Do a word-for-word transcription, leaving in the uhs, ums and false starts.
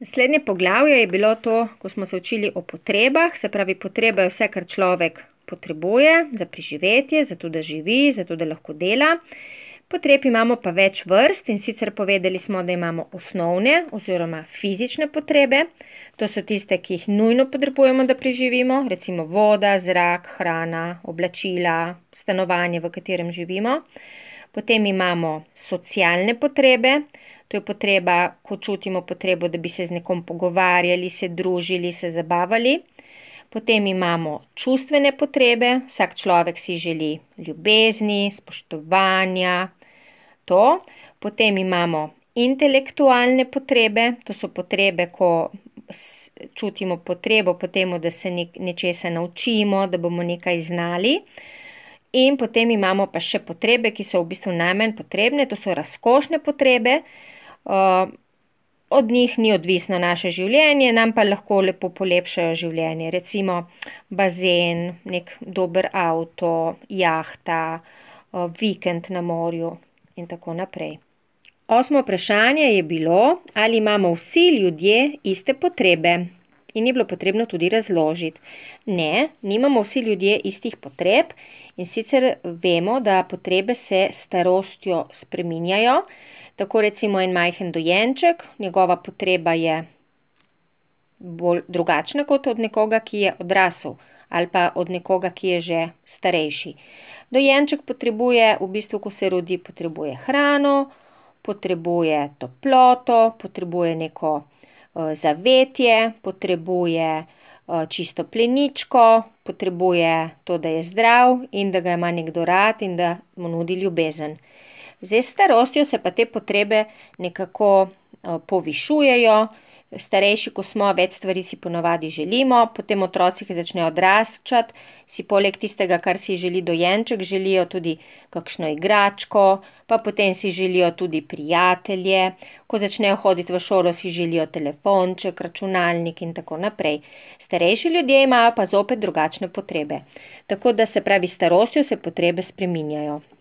Naslednje poglavje je bilo to, ko smo se učili o potrebah, se pravi, potreba je vse, kar človek potrebuje za preživetje, zato da živi, zato da lahko dela. Potreb imamo pa več vrst in sicer povedali smo, da imamo osnovne oziroma fizične potrebe. To so tiste, ki jih nujno potrebujemo, da preživimo, recimo voda, zrak, hrana, oblačila, stanovanje, v katerem živimo. Potem imamo socialne potrebe. To je potreba, ko čutimo potrebo, da bi se z nekom pogovarjali, se družili, se zabavali. Potem imamo čustvene potrebe. Vsak človek si želi ljubezni, spoštovanja, to. Potem imamo intelektualne potrebe. To so potrebe, ko čutimo potrebo po tem, da se nečesa naučimo, da bomo nekaj znali. In potem imamo pa še potrebe, ki so v bistvu najmanj potrebne. To so razkošne potrebe. Uh, od njih ni odvisno naše življenje, nam pa lahko lepo polepšajo življenje. Recimo bazen, nek dober avto, jahta, uh, vikend na morju in tako naprej. Osmo vprašanje je bilo, ali imamo vsi ljudje iste potrebe. In je bilo potrebno tudi razložiti. Ne, nimamo vsi ljudje istih potreb in sicer vemo, da potrebe se s starostjo spreminjajo. Tako recimo en majhen dojenček, njegova potreba je bolj drugačna kot od nekoga, ki je odrasel ali pa od nekoga, ki je že starejši. Dojenček potrebuje, v bistvu, ko se rodi, potrebuje hrano, potrebuje toploto, potrebuje neko uh, zavetje, potrebuje uh, čisto pleničko, potrebuje to, da je zdrav in da ga ima nekdo rad in da mu nudi ljubezen. Zdaj, s starostjo se pa te potrebe nekako uh, povišujejo. Starejši, ko smo, več stvari si ponavadi želimo, potem otroci, ki začnejo odraščati, si poleg tistega, kar si želi dojenček, želijo tudi kakšno igračko, pa potem si želijo tudi prijatelje. Ko začnejo hoditi v šolo, si želijo telefonček, računalnik in tako naprej. Starejši ljudje imajo pa zopet drugačne potrebe. Tako da se pravi, s starostjo se potrebe spreminjajo.